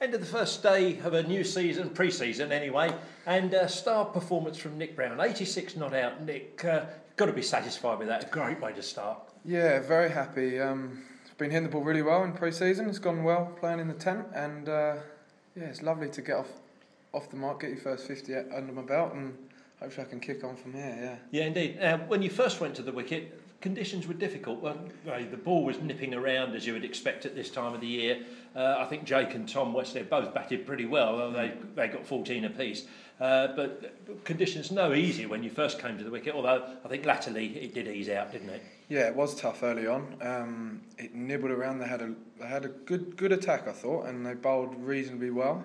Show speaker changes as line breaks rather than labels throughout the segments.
End of the first day of a new season, pre-season anyway, and star performance from Nick Brown. 86 not out. Nick, got to be satisfied with that. A great way to start.
Yeah, very happy. Been hitting the ball really well in pre-season. It's gone well playing in the tent, and it's lovely to get off the mark, get your first 50 under my belt, and hopefully I can kick on from here. Yeah.
Yeah, indeed. When you first went to the wicket, conditions were difficult. Well, the ball was nipping around as you would expect at this time of the year. I think Jake and Tom Westley both batted pretty well. They got 14 apiece. But conditions no easier when you first came to the wicket, although I think latterly it did ease out, didn't it?
Yeah, it was tough early on. It nibbled around. They had a good attack, I thought, and they bowled reasonably well.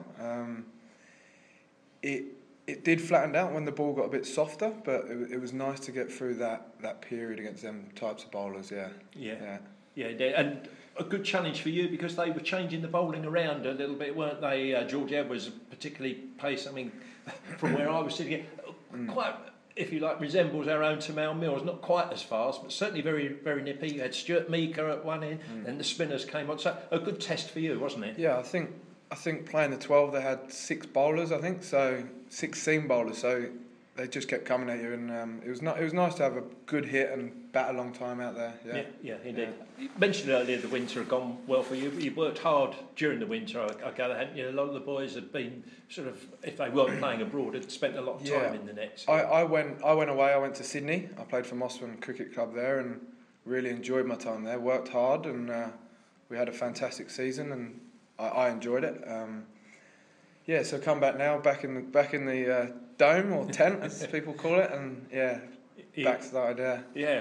It did flatten out when the ball got a bit softer, but it was nice to get through that period against them types of bowlers. Yeah.
And a good challenge for you because they were changing the bowling around a little bit, weren't they? George Edwards particularly pace. I mean, from where I was sitting, quite, if you like, resembles our own Tamal Mills. Not quite as fast, but certainly very, very nippy. You had Stuart Meeker at one end, and the spinners came on. So a good test for you, wasn't it?
Yeah, I think playing the 12, they had 6 bowlers. I think so, 6 seam bowlers. So they just kept coming at you, and it was nice to have a good hit and bat a long time out there.
Yeah, indeed. You mentioned earlier the winter had gone well for you. You worked hard during the winter, I gather, hadn't you? A lot of the boys had been sort of, if they weren't playing abroad, had spent a lot of time in the nets.
I went away. I went to Sydney. I played for Mosman Cricket Club there, and really enjoyed my time there. Worked hard, and we had a fantastic season, and I enjoyed it. So come back now, back in the dome or tent as people call it, and back started.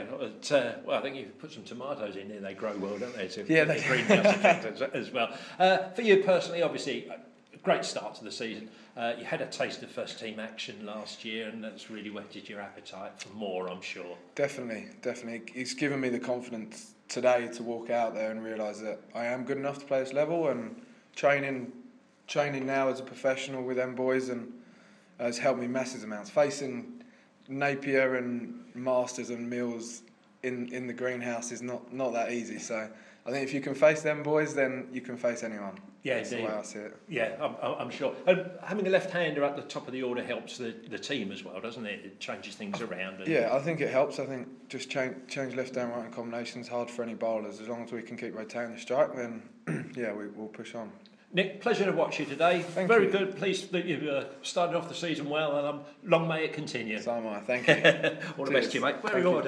I think you put some tomatoes in there; they grow well, don't they? So
they
greenhouse effect as well. For you personally, obviously, a great start to the season. You had a taste of first team action last year, and that's really whetted your appetite for more, I'm sure.
Definitely. It's given me the confidence today to walk out there and realise that I am good enough to play this level, and training now as a professional with them boys and has helped me massive amounts. Facing Napier and Masters and Mills in the greenhouse is not that easy. So I think if you can face them boys, then you can face anyone.
Yeah,
that's the way I see it.
Yeah, I'm sure. And having a left-hander at the top of the order helps the team as well, doesn't it? It changes things around.
Yeah, I think it helps. I think just change left and right in combinations hard for any bowlers. As long as we can keep rotating the strike, then we'll push on.
Nick, pleasure to watch you today.
Thank
Very
you.
Good. Pleased that you've started off the season well, and long may it continue.
So am I. Thank you.
All the best to you, mate. Very good.